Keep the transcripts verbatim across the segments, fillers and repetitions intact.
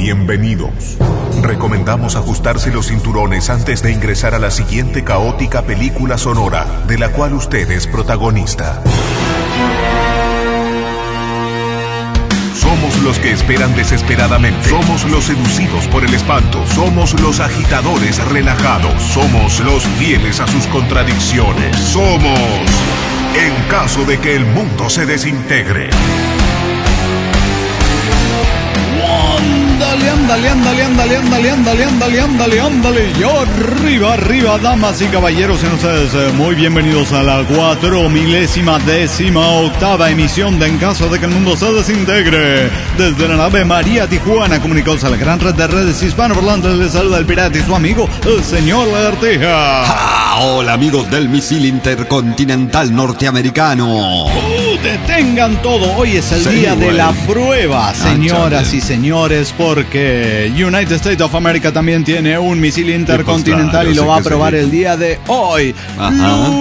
bienvenidos. Recomendamos ajustarse los cinturones antes de ingresar a la siguiente caótica película sonora, de la cual usted es protagonista. Somos los que esperan desesperadamente. Somos los seducidos por el espanto. Somos los agitadores relajados. Somos los fieles a sus contradicciones. Somos, en caso de que el mundo se desintegre. Ándale, ándale, ándale, ándale, ándale, ándale, ándale, ándale, ándale. Y arriba, arriba, damas y caballeros, en ustedes muy bienvenidos a la cuatro milésima décima octava emisión de En caso de que el mundo se desintegre. Desde la nave María Tijuana, comunicados a la gran red de redes hispanoparlantes, les saluda el pirata y su amigo, el señor Lagartija. Ah, hola amigos del misil intercontinental norteamericano. Uh, detengan todo, hoy es el sí, día güey. de la prueba, señoras ah, y señores, porque United States of America también tiene un misil intercontinental pues, claro, y lo va a probar el día de hoy. Ajá.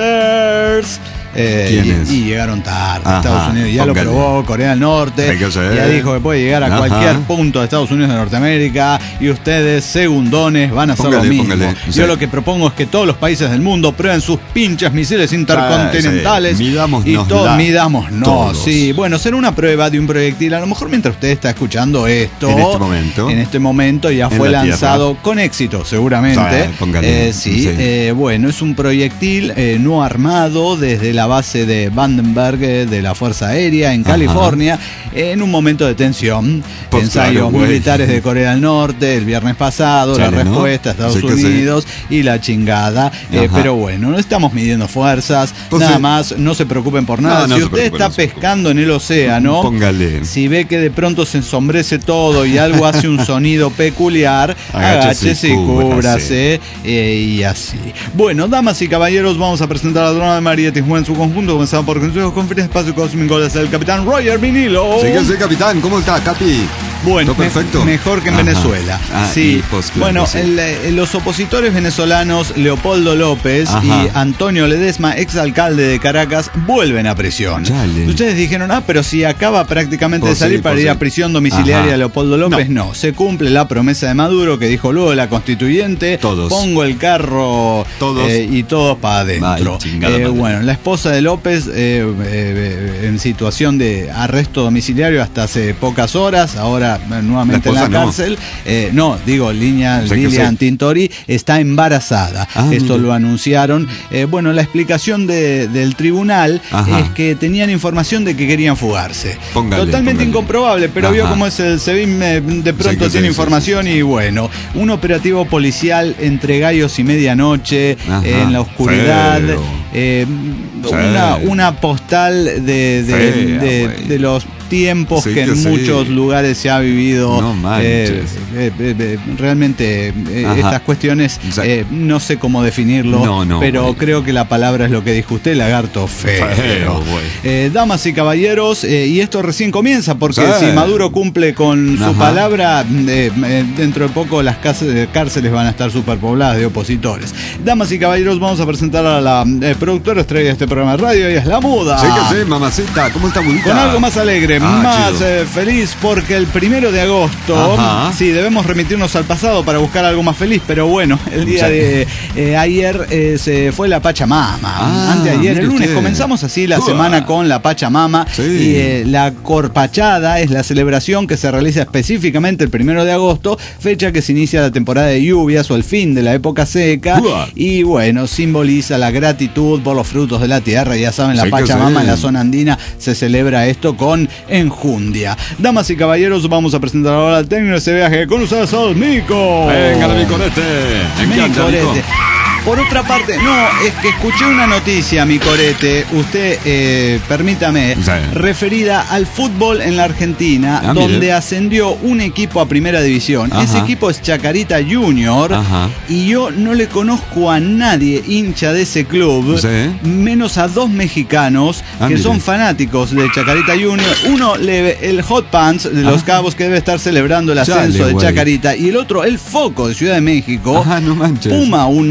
Losers. Eh, y, y llegaron tarde. Ajá, Estados Unidos ya póngale. Lo probó, Corea del Norte ya dijo que puede llegar a Ajá. cualquier punto de Estados Unidos de Norteamérica, y ustedes, segundones, van a hacer póngale, lo mismo. Póngale, Yo sí. lo que propongo es que todos los países del mundo prueben sus pinches misiles intercontinentales. Sí, sí. Midámonos, y todos midamos no, sí. Bueno, será una prueba de un proyectil. A lo mejor mientras usted está escuchando esto, en este momento, en este momento ya fue lanzado tierra. con éxito, seguramente. Sí, póngale, eh, sí, sí. Eh, bueno, es un proyectil eh, no armado desde la base de Vandenberg de la Fuerza Aérea en California. Ajá. En un momento de tensión. Pues ensayos claro, militares de Corea del Norte el viernes pasado, Chale, la respuesta ¿no? Estados sí Unidos sí. y la chingada. Eh, pero bueno, no estamos midiendo fuerzas, pues nada sí. más, no se preocupen por nada. No, no si usted está no pescando en el océano, póngale. Si ve que de pronto se ensombrece todo y algo hace un sonido peculiar, agáchese y cúbrase, eh, y así. Bueno, damas y caballeros, vamos a presentar a la drona de María Tijuana en su conjunto, comenzando por consejos, conferencias, espacio cósmico desde el capitán Roger Vinilo. Sí, sí, capitán, ¿cómo está, Capi? Bueno, perfecto. Me, mejor que en Ajá. Venezuela. Ah, sí. Pues, claro, bueno, sí. el, el, los opositores venezolanos Leopoldo López Ajá. y Antonio Ledesma, exalcalde de Caracas, vuelven a prisión. Chale. Ustedes dijeron, ah, pero si acaba prácticamente pues de salir sí, para ir sí. a prisión domiciliaria Ajá. Leopoldo López, no. no. Se cumple la promesa de Maduro que dijo luego la constituyente. Todos. Pongo el carro todos. Eh, y todos para adentro. Eh, bueno, la esposa de López eh, eh, en situación de arresto domiciliario hasta hace pocas horas, ahora nuevamente la en la cárcel. No, eh, no digo, Línea, o sea Lilian sí. Tintori está embarazada. Ah, Esto mira. lo anunciaron. Eh, bueno, la explicación de, del tribunal Ajá. es que tenían información de que querían fugarse. Póngale, Totalmente póngale. incomprobable, pero Ajá. vio cómo es el SEBIN, eh, de pronto sí tiene sí, información sí, sí. y bueno, un operativo policial entre gallos y medianoche, eh, en la oscuridad. Eh, una, una postal de, de, Fea, de, de los tiempos sí, que en sí. muchos lugares se ha vivido. No eh, eh, eh, realmente eh, estas cuestiones eh, no sé cómo definirlo, no, no, pero güey. creo que la palabra es lo que dijo usted, lagarto feo. feo eh, damas y caballeros, eh, y esto recién comienza, porque sí. si Maduro cumple con Ajá. su palabra, eh, eh, dentro de poco las cárceles van a estar superpobladas de opositores. Damas y caballeros, vamos a presentar a la eh, productora estrella de este programa de radio, y es la Muda. Sí que sí, mamacita, ¿cómo está Mudita? Con algo más alegre, Ah, más eh, feliz, porque el primero de agosto, Ajá. sí, debemos remitirnos al pasado para buscar algo más feliz, pero bueno, el día sí. de eh, ayer eh, se fue la Pachamama, ah, anteayer, el lunes, usted. comenzamos así la Uah. semana con la Pachamama, sí. y eh, la Corpachada es la celebración que se realiza específicamente el primero de agosto, fecha que se inicia la temporada de lluvias o el fin de la época seca, Uah. y bueno, simboliza la gratitud por los frutos de la tierra. Ya saben, la sí Pachamama en la zona andina se celebra esto con enjundia. Damas y caballeros, vamos a presentar ahora al técnico de ese viaje con ustedes, al Mico. Venga, mi corete. Mi corete. Por otra parte, no, es que escuché una noticia, mi corete, usted, eh, permítame, sí. referida al fútbol en la Argentina, ah, donde mire. ascendió un equipo a primera división. Ajá. Ese equipo es Chacarita Junior, Ajá. y yo no le conozco a nadie hincha de ese club, sí. menos a dos mexicanos ah, que mire. son fanáticos de Chacarita Junior. Uno, le, el Hot Pants de Los Ajá. Cabos, que debe estar celebrando el ascenso Chale, de güey. Chacarita, y el otro, el Foco de Ciudad de México, Ajá, no manches. Puma Unam,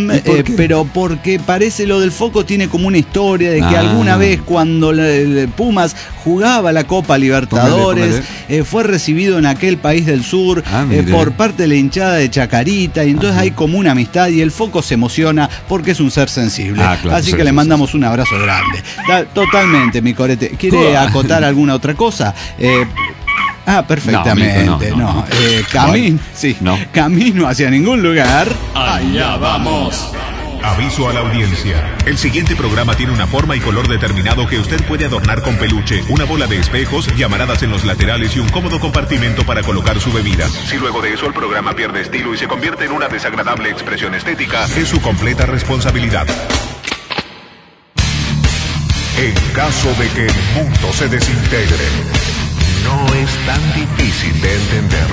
eh, pero porque parece lo del foco tiene como una historia de que ah. alguna vez cuando el, el Pumas jugaba la Copa Libertadores, póngale, póngale. Eh, fue recibido en aquel país del sur ah, eh, por parte de la hinchada de Chacarita, y entonces Ajá. hay como una amistad y el foco se emociona porque es un ser sensible. Ah, claro, Así sí, que sí, le mandamos sí. un abrazo grande. Da, totalmente, mi corete. ¿Quiere acotar alguna otra cosa? Eh, Ah, perfectamente. No, amigo, no, no, no. Eh, camino, sí, no. camino hacia ningún lugar. Allá vamos. Aviso a la audiencia. El siguiente programa tiene una forma y color determinado que usted puede adornar con peluche, una bola de espejos, llamaradas en los laterales y un cómodo compartimento para colocar su bebida. Si luego de eso el programa pierde estilo y se convierte en una desagradable expresión estética, es su completa responsabilidad. En caso de que el mundo se desintegre, no es tan difícil de entender.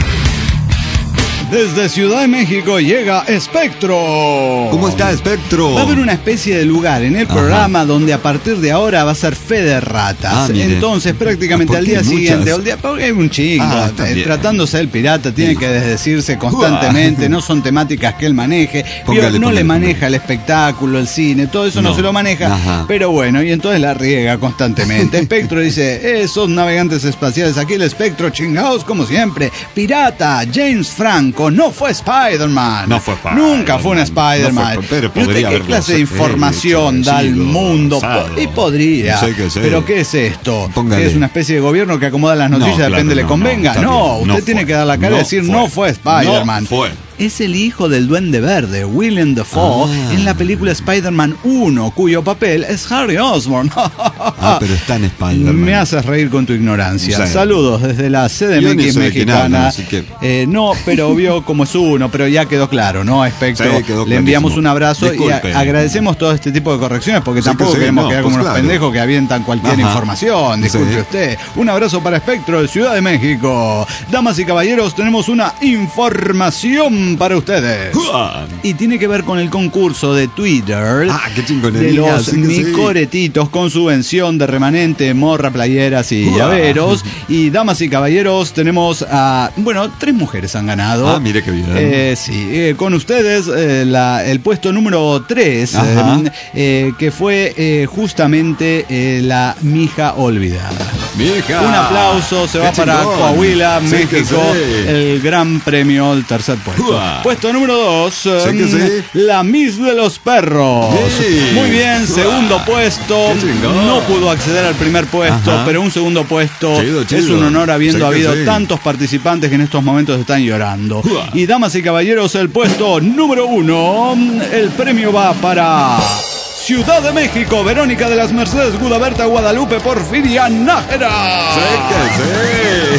Desde Ciudad de México llega Espectro. ¿Cómo está Espectro? Va a haber una especie de lugar en el Ajá. programa donde a partir de ahora va a ser fe de ratas. Ah, Entonces prácticamente al día muchas? siguiente, al día, porque hay un chingo, ah, eh, tratándose del pirata, tiene sí. que desdecirse constantemente, no son temáticas que él maneje, póngale, no póngale, le maneja póngale. el espectáculo, el cine, todo eso no, no se lo maneja, Ajá. pero bueno, y entonces la riega constantemente. Espectro dice, esos navegantes espaciales, aquí el Espectro, chingados como siempre, pirata, James Franco, no fue Spider-Man. No fue Spider-Man. Nunca fue un Spider-Man. No fue, pero podría ¿Qué clase de información hecho, da al mundo? Pasado. Y podría. No sé qué pero ¿qué es esto? Póngale. ¿Es una especie de gobierno que acomoda las noticias no, depende claro, le no, convenga? No, no usted no tiene fue. que dar la cara no y decir fue. no fue Spider-Man. No fue. Es el hijo del Duende Verde, Willem Dafoe, ah. en la película Spider-Man uno, cuyo papel es Harry Osborn. ah, pero está en Spider-Man. Me haces reír con tu ignorancia. Sí. Saludos desde la C D M X mexicana. Habla, que... eh, no, pero vio como es uno, pero ya quedó claro, ¿no? Espectro, sí, le enviamos un abrazo Disculpe. y a- agradecemos todo este tipo de correcciones, porque sí, tampoco que sí, queremos no, quedar como pues unos claro. pendejos que avientan cualquier Ajá. información. Disculpe sí. usted. Un abrazo para Espectro de Ciudad de México. Damas y caballeros, tenemos una información para ustedes. Y tiene que ver con el concurso de Twitter ah, qué de los sí micoretitos sí. con subvención de remanente, morra, playeras y Uah. llaveros. Y damas y caballeros, tenemos a, bueno, tres mujeres han ganado. Ah, mire qué bien. Eh, sí, eh, con ustedes eh, la, el puesto número tres, eh, eh, que fue eh, justamente eh, la mija olvidada. Mija. Un aplauso, se va chingón. para Coahuila, sí, México, sí. el gran premio, el tercer puesto. Uah. Puesto número dos, sí um, sí. la Miss de los Perros. Sí. Muy bien, segundo Uah. puesto. No pudo acceder al primer puesto, Ajá. pero un segundo puesto chido, chido. es un honor habiendo sí habido sí. tantos participantes que en estos momentos están llorando. Uah. Y damas y caballeros, el puesto número uno, el premio va para Ciudad de México, Verónica de las Mercedes, Gudaberta, Guadalupe, Porfiria, Nájera. Sí, que sí.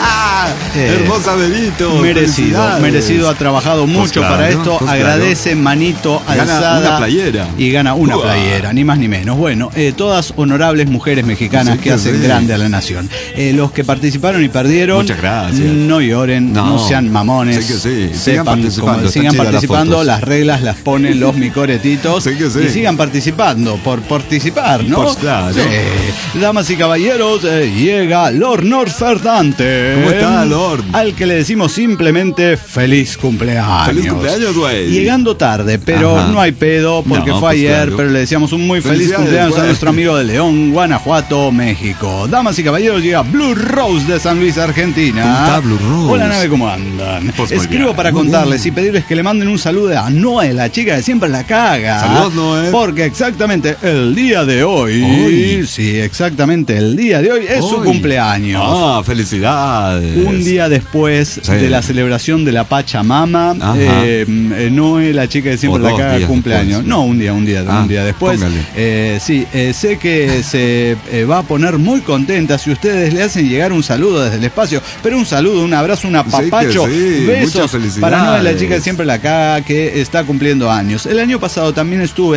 eh, Hermosa Benito. Merecido, merecido, ha trabajado mucho pues claro, para esto. Pues agradece, claro. manito alzada. Gana una playera. Y gana una Uah. playera, ni más ni menos. Bueno, eh, todas honorables mujeres mexicanas sí, que, que hacen sí. grande a la nación. Eh, los que participaron y perdieron, muchas gracias. No lloren, no, no sean mamones. Sí que sí. Sepan, sigan participando, como, sigan participando las, las reglas las ponen los micoretitos. Sí que sí. Y sigan participando, por participar, ¿no? Pues claro. Sí. Damas y caballeros, eh, llega Lord Norferdante. ¿Cómo está, Lord? Al que le decimos simplemente feliz cumpleaños. Feliz cumpleaños, güey. Llegando tarde, pero Ajá. no hay pedo, porque no, fue pues ayer, claro. pero le decíamos un muy feliz cumpleaños güey. a nuestro amigo de León, Guanajuato, México. Damas y caballeros, llega Blue Rose de San Luis, Argentina. ¿Cómo está Blue Rose? Hola, nave, ¿cómo andan? Pues Escribo para muy contarles bien. y pedirles que le manden un saludo a Noé, la chica que siempre la caga. Saludos, Noé. Porque exactamente el día de hoy, hoy. sí, exactamente el día de hoy es hoy. su cumpleaños. Ah, felicidades. Un día después sí. de la celebración de la Pachamama, eh, Noé, la chica que siempre la caga, cumpleaños. Después. No, un día, un día, ah, un día después. Eh, sí, eh, sé que se eh, va a poner muy contenta si ustedes le hacen llegar un saludo desde el espacio, pero un saludo, un abrazo, un apapacho, sí sí. besos para Noé, la chica que siempre la caga, que está cumpliendo años. El año pasado también estuve al tanto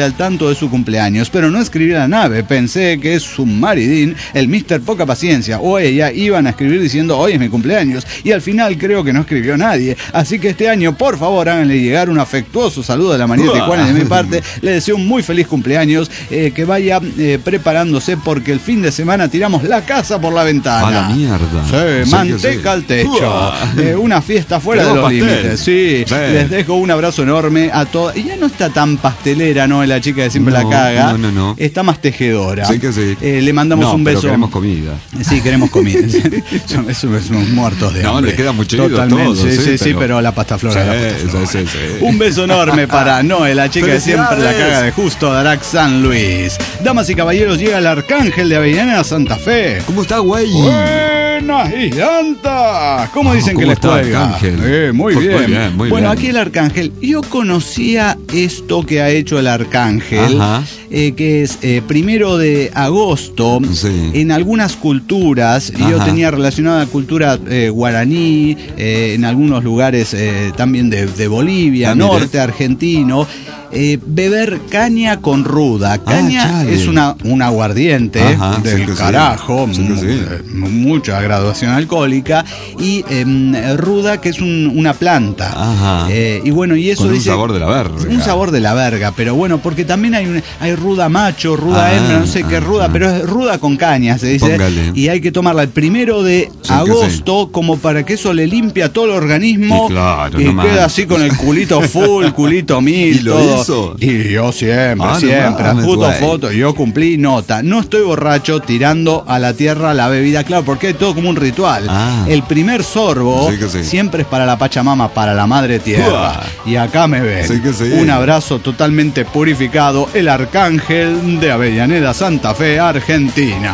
de su cumpleaños, pero no escribí la nave. Pensé que su maridín, el mister Poca Paciencia, o ella iban a escribir diciendo hoy es mi cumpleaños, y al final creo que no escribió nadie. Así que este año, por favor, háganle llegar un afectuoso saludo de la Marieta y Juanes de mi parte. Le deseo un muy feliz cumpleaños, eh, que vaya eh, preparándose porque el fin de semana tiramos la casa por la ventana. A la mierda. Sí, sí, manteca al techo. Eh, una fiesta fuera de los pastel. límites. Sí, sí, les dejo un abrazo enorme a todos. Y ya no está tan pastelera, ¿no? La chica que siempre no, la caga. No, no, no. Está más tejedora. Sí que sí. Eh, le mandamos no, un beso. Pero queremos comida. Sí, queremos comida. Somos, somos muertos de hambre. No, le queda mucho Totalmente. Todo, sí, sí, sí, pero... pero la pasta flora. Sí, la pasta flora. Sí, sí, sí. Un beso enorme para Noé, la chica que siempre la caga de justo, de Arax San Luis. Damas y caballeros, llega el Arcángel de Avellaneda Santa Fe. ¿Cómo está, güey? Buenas y llantas. ¿Cómo dicen ¿Cómo que les está, cuelga? Arcángel? Eh, muy, Pues bien. muy bien, muy bueno, bien. aquí el Arcángel. Yo conocía esto que ha hecho el Arcángel, eh, que es eh, primero de agosto. Sí. En algunas culturas, Ajá. yo tenía relacionada a cultura eh, guaraní, eh, en algunos lugares eh, también de, de Bolivia, ¿También norte es? argentino. Eh, beber caña con ruda. Caña ah, es una, un aguardiente Ajá, del sí carajo, sí. Sí sí. mucha graduación alcohólica, y eh, ruda, que es un, una planta. Ajá. Eh, y bueno, y eso con dice. Un sabor de la verga. Un sabor de la verga, pero bueno, porque también hay, un, hay ruda macho, ruda ah, hembra, no sé ah, qué ruda, ah. pero es ruda con caña, se dice. Póngale. Y hay que tomarla el primero de sí, agosto, sí. como para que eso le limpia todo el organismo. Sí, claro, y no queda más. así con el culito full, culito mil, ¿Y lo todo. hizo? Y yo siempre, ah, siempre, no puto foto, yo cumplí nota. No estoy borracho tirando a la tierra la bebida, claro, porque es todo como un ritual. Ah. El primer sorbo sí sí. siempre es para la Pachamama, para la madre tierra. Uh. Y acá me ven. Sí que sí. Un abrazo totalmente purificado, el Arcángel de Avellaneda, Santa Fe, Argentina.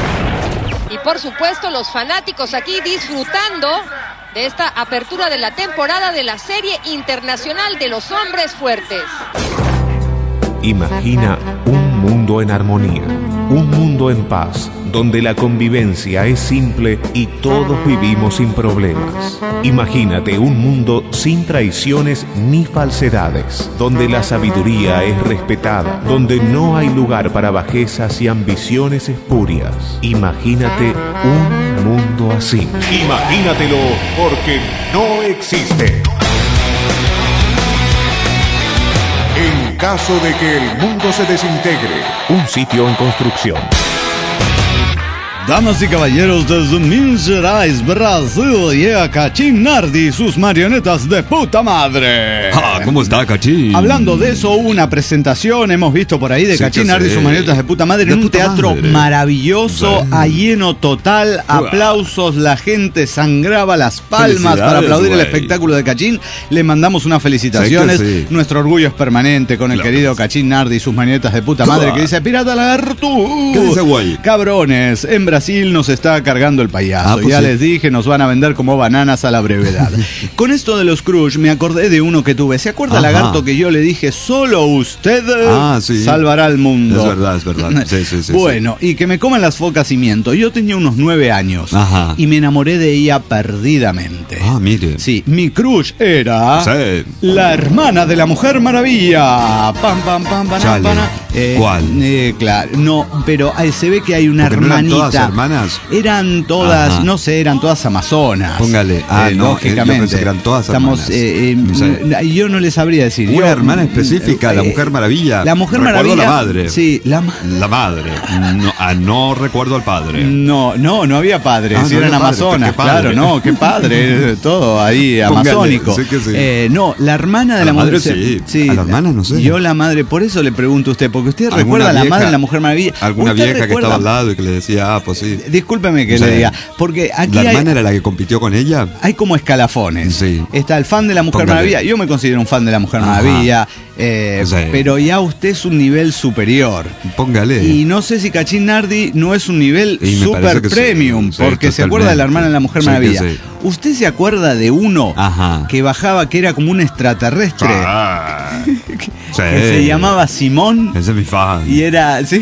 Y por supuesto, los fanáticos aquí disfrutando de esta apertura de la temporada de la Serie Internacional de los Hombres Fuertes. Imagina un mundo en armonía, un mundo en paz, donde la convivencia es simple y todos vivimos sin problemas. Imagínate un mundo sin traiciones ni falsedades, donde la sabiduría es respetada, donde no hay lugar para bajezas y ambiciones espurias. Imagínate un mundo así. Imagínatelo, porque no existe. En caso de que el mundo se desintegre, un sitio en construcción. Damas y caballeros, desde Minas Gerais, Brasil, llega Cachín Nardi y sus marionetas de puta madre. Ah, ¿cómo está, Cachín? Hablando de eso, hubo una presentación, hemos visto por ahí, de sí, Cachín Nardi y sus marionetas de puta madre, de en un teatro madre. maravilloso, sí. a lleno total, aplausos, la gente sangraba las palmas para aplaudir wey. el espectáculo de Cachín. Le mandamos unas felicitaciones. Sí sí. Nuestro orgullo es permanente con el claro. querido Cachín Nardi y sus marionetas de puta madre, que dice: Pirata Lagarto. ¿Qué dice, güey? Cabrones, en Brasil nos está cargando el payaso. Ah, pues ya sí. les dije, nos van a vender como bananas a la brevedad. Con esto de los Crush me acordé de uno que tuve. ¿Se acuerda, Ajá. Lagarto, que yo le dije: solo usted ah, sí. salvará al mundo? Es verdad, es verdad. Sí, sí, sí, bueno, sí. y que me coman las focas y miento. Yo tenía unos nueve años Ajá. y me enamoré de ella perdidamente. Ah, mire. Sí, mi Crush era sí. la hermana de la Mujer Maravilla. Pam, pam, pam, pam, pam, pam. Eh, ¿Cuál? Eh, claro, no, pero eh, se ve que hay una Porque hermanita. ¿No eran todas hermanas? Eran todas, Ajá. no sé, eran todas amazonas. Póngale, ah, eh, no, lógicamente. Yo pensé que eran todas Estamos, hermanas. Eh, eh, sí. Yo no les sabría decir. Una yo, hermana específica, eh, la Mujer Maravilla. La Mujer recuerdo Maravilla. la madre. Sí, la, la madre. No, ah, no recuerdo al padre. No, no, no había padre. Ah, si no eran amazonas, claro, no, qué padre. Todo ahí amazónico. Sí que sí. Eh, no, la hermana de a la, la madre. Mujer, sí. sí. A la hermana no sé. Yo la madre, por eso le pregunto a usted, porque usted recuerda a la madre de la Mujer Maravilla. Alguna vieja recuerda? que estaba al lado y que le decía, ah, pues sí. Discúlpeme que o sea, le diga, porque aquí ¿la hermana hay, era la que compitió con ella? Hay como escalafones. Sí. Está el fan de la Mujer Póngale. Maravilla. Yo me considero un fan de la Mujer Ajá. Maravilla. Eh, sí. Pero ya usted es un nivel superior. Póngale. Y no sé si Cachín Nardi no es un nivel super premium, sí, porque sí, se acuerda de la hermana de la Mujer sí, Maravilla. Sí. ¿Usted se acuerda de uno Ajá. que bajaba, que era como un extraterrestre? Ah, que, sí. que se llamaba Simón. Ese es mi fan. Y era, ¿sí?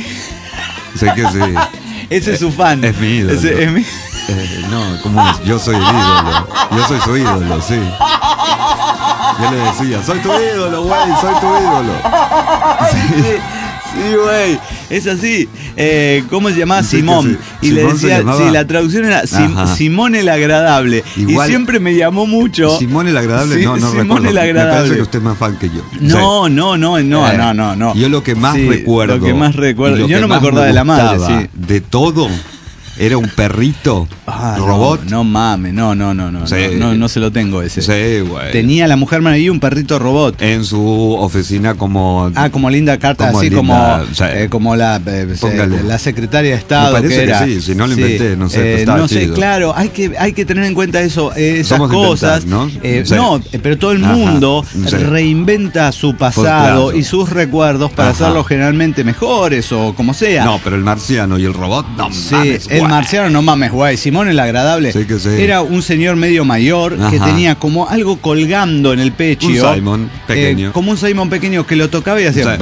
Sé que sí. Ese es su fan. Es mi ídolo. Ese, es mi... Eh, no, como es? Yo soy el ídolo. Yo soy su ídolo, sí. Yo le decía, soy tu ídolo, güey, soy tu ídolo. Sí. Sí, güey, es así. Eh, ¿Cómo se llamaba? Sí, Simón. Sí. Y Simón le decía, sí, la traducción era Sim, Simón el Agradable. Igual, y siempre me llamó mucho. Simón el Agradable, sí, no, no Simón recuerdo. El Agradable. Me parece que usted es más fan que yo. No, sí. no, no, no, eh, no, no, no. Yo lo que más sí, recuerdo. Lo que más recuerdo. Yo no me acordaba me de la madre, sí. De todo. Era un perrito ah, robot. No, no mames, no, no, no, no, sí. no, no, no se lo tengo ese. Sí, güey. Tenía la Mujer Maravilla un perrito robot. En su oficina como... Ah, como Linda Carter, como así Linda, como, sí. eh, como la, eh, la secretaria de Estado. Me parece que, era. que sí, si no lo inventé, sí. no sé. Eh, no sé, chido. Claro, hay que, hay que tener en cuenta eso, eh, esas Somos cosas. Inventar, ¿no? Eh, sí. no, pero todo el mundo Ajá, sí. reinventa su pasado pues claro. y sus recuerdos para Ajá. hacerlos generalmente mejores o como sea. No, pero el marciano y el robot, no sí, mames, el marciano no mames. Guay, Simón el Agradable sí que sí. era un señor medio mayor Ajá. que tenía como algo colgando en el pecho. Un Simón pequeño. Eh, como un Simón pequeño que lo tocaba y hacía.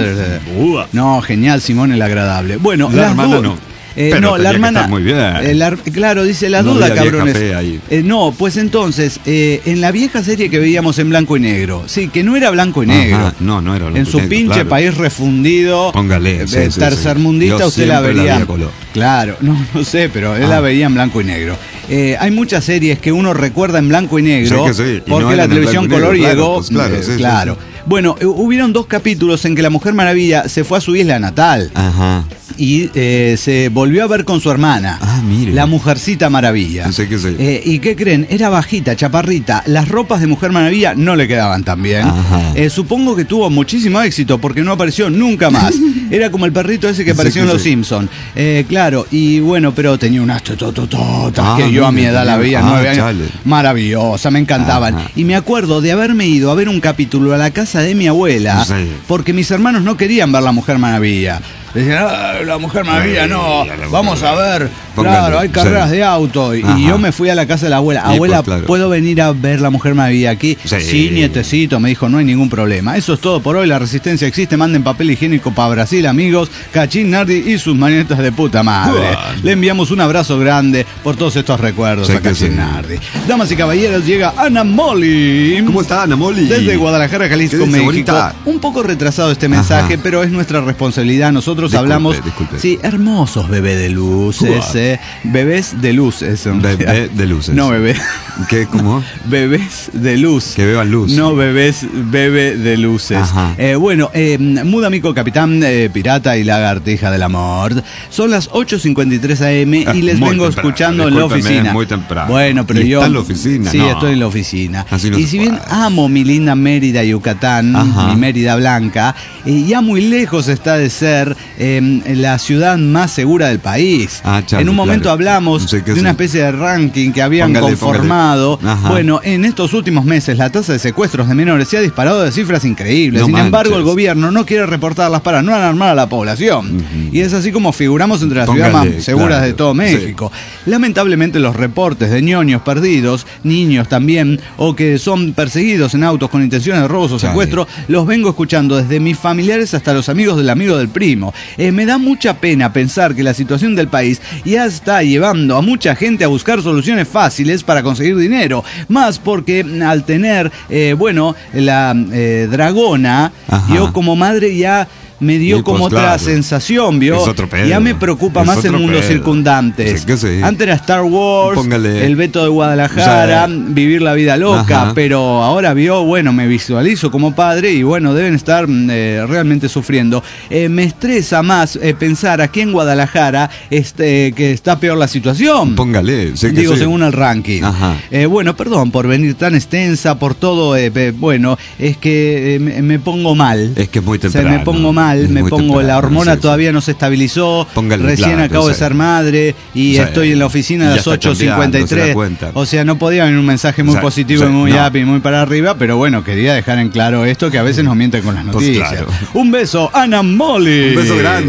Sí. No, genial, Simón el Agradable. Bueno, la hermana no. Eh, Pero no, la hermana. Muy bien. Eh, la, claro, dice la no duda, cabrones. Eh, no, pues entonces, eh, en la vieja serie que veíamos en blanco y negro, sí, que no era blanco y negro. Ajá, no, no era blanco En su negro, pinche claro. país refundido, Póngale, eh, sí, sí, tercermundista, sí. usted la vería. La color. Claro, no, no sé, pero él ah. la veía en blanco y negro. Eh, hay muchas series que uno recuerda en blanco y negro, sí sí. Y porque no la televisión color negro, llegó. Claro, pues claro, eh, sí, claro. Sí, sí. Bueno, eh, hubieron dos capítulos en que la Mujer Maravilla se fue a su isla natal. Ajá. Y eh, se volvió a ver con su hermana, ah, mire. la Mujercita Maravilla. No sé qué sé. Eh, ¿Y qué creen? Era bajita, chaparrita. Las ropas de Mujer Maravilla no le quedaban tan bien. Eh, supongo que tuvo muchísimo éxito porque no apareció nunca más. Era como el perrito ese que apareció sí, en Los sí. Simpsons. Eh, claro, y bueno, pero tenía unas tototototas ah, que yo a mi edad la veía, ah, nueve años. Chale. Maravillosa, me encantaban. Ajá. Y me acuerdo de haberme ido a ver un capítulo a la casa de mi abuela sí. porque mis hermanos no querían ver la Mujer Maravilla. Decían, ah, la Mujer Maravilla, no, vamos a ver, claro, hay carreras sí. de auto. Y, y yo me fui a la casa de la abuela. Abuela, pues, claro. ¿puedo venir a ver la Mujer Maravilla aquí? Sí. sí, nietecito, me dijo, no hay ningún problema. Eso es todo por hoy, la resistencia existe, manden papel higiénico para Brasil, amigos. Cachín Nardi y sus manetas de puta madre. Uh, Le enviamos un abrazo grande por todos estos recuerdos sí, a Cachín sí. Nardi. Damas y caballeros, llega Ana Molly. ¿Cómo está Ana Molly? Desde Guadalajara, Jalisco, México. Bonita. Un poco retrasado este mensaje, Ajá. pero es nuestra responsabilidad. Nosotros Disculpe, hablamos, disculpe. sí, hermosos bebés de luces, eh, bebés de luces. Bebé de luces. No bebé. ¿Qué? ¿Cómo? Bebés de luz. Que beban luz. No bebés, bebé de luces. Eh, bueno, eh, Mudamico, capitán, eh, pirata y lagartija del amor. Son las ocho cincuenta y tres a eme y les vengo temprano. escuchando en la oficina. Muy temprano. Bueno, pero ¿Y yo. ¿Está en la oficina? Sí, no. estoy en la oficina. Así no y si bien puede. amo mi linda Mérida, Yucatán, Ajá. mi Mérida blanca, eh, ya muy lejos está de ser eh, la ciudad más segura del país. Ah, chale, en un momento claro. hablamos sí, de una especie de ranking que habían póngale, conformado. Póngale. Bueno, en estos últimos meses la tasa de secuestros de menores se ha disparado de cifras increíbles. No Sin manches. embargo, el gobierno no quiere reportarlas para no alarmar a la población. Uh-huh. Y es así como figuramos entre las póngale, ciudades más seguras claro. de todo México. Sí. Lamentablemente, los reportes de ñoños perdidos, niños también, o que son perseguidos en autos con intenciones de robos o secuestro, Chale. los vengo escuchando desde mis familiares hasta los amigos del amigo del primo. Eh, me da mucha pena pensar que la situación del país ya está llevando a mucha gente a buscar soluciones fáciles para conseguir dinero. Más porque al tener, eh, bueno, la eh, dragona, Ajá. yo como madre ya me dio y como pues, otra claro. sensación, ¿vio? Ya me preocupa es más el mundo pedo. circundante. Sí, sí. Antes era Star Wars, Póngale. el Beto de Guadalajara, o sea, vivir la vida loca, Ajá. pero ahora vio, bueno, me visualizo como padre y bueno, deben estar eh, realmente sufriendo. Eh, me estresa más eh, pensar aquí en Guadalajara este, que está peor la situación. Póngale, sé que Digo, sí. según el ranking. Eh, bueno, perdón por venir tan extensa, por todo, eh, eh, bueno, es que eh, me, me pongo mal. Es que es muy temprano. O sea, me pongo mal. Me pongo, temprano, la hormona sí, todavía sí. no se estabilizó, Póngale, recién claro, acabo de ser madre y o sea, estoy en la oficina a las ocho cincuenta y tres. O sea, no podía venir un mensaje muy o sea, positivo o sea, y muy no. happy, muy para arriba, pero bueno, quería dejar en claro esto que a veces nos mienten con las noticias. Pues claro. Un beso, Ana Molly. Un beso grande.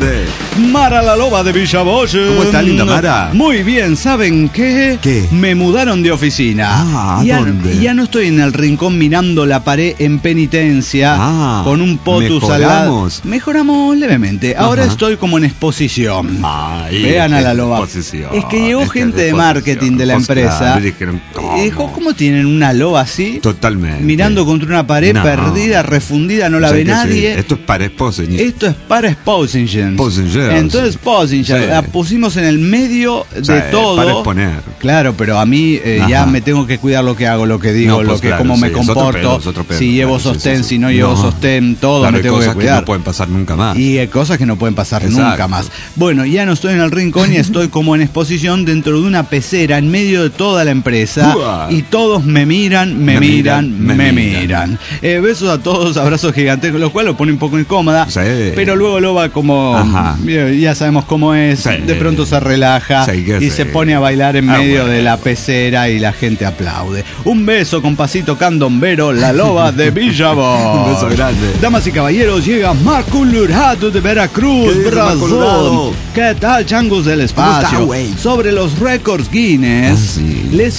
Mara la loba de Villaboy. ¿Cómo está, linda Mara? Muy bien, ¿saben qué? ¿Qué? Me mudaron de oficina. Ah, ya, ¿dónde? ya no estoy en el rincón mirando la pared en penitencia ah, con un potus al lado. Mejoramos levemente. Ahora Ajá. estoy como en exposición. Ay, Vean a la loba. Es que llegó es gente que de marketing de la empresa. Claro, dijeron, ¿cómo? Dijo, ¿cómo tienen una loba así? Totalmente. Mirando contra una pared no. perdida, refundida, no la o sea ve nadie. Sí. Esto es para Exposingen. Esto es para Exposingen. Entonces, Exposingen, sí. la pusimos en el medio de sí, todo. Para exponer. Claro, pero a mí eh, ya me tengo que cuidar lo que hago, lo que digo, no, pues lo que claro, cómo sí, me comporto. Pedo, pedo, si llevo claro, sostén, sí, sí, sí. si no llevo no. sostén, todo claro, me tengo que cuidar. Que no pueden pasar nunca más. Y hay cosas que no pueden pasar Exacto. nunca más. Bueno, ya no estoy en el rincón y estoy como en exposición dentro de una pecera en medio de toda la empresa. Uah. Y todos me miran, me, me miran, miran, me, me miran. miran. Eh, besos a todos, abrazos gigantes, lo cual lo pone un poco incómoda. Sí. Pero luego lo va como, Ajá. ya sabemos cómo es, sí. de pronto se relaja sí, y sí. se pone a bailar en medio ah, bueno. de la pecera y la gente aplaude. Un beso con pasito candombero, la loba de Villaboy. Un beso grande. Damas y caballeros, llega Marco Lurado de Veracruz, Brasil. ¿Qué tal, changos del espacio? Está, Sobre los récords Guinness, ah, sí. les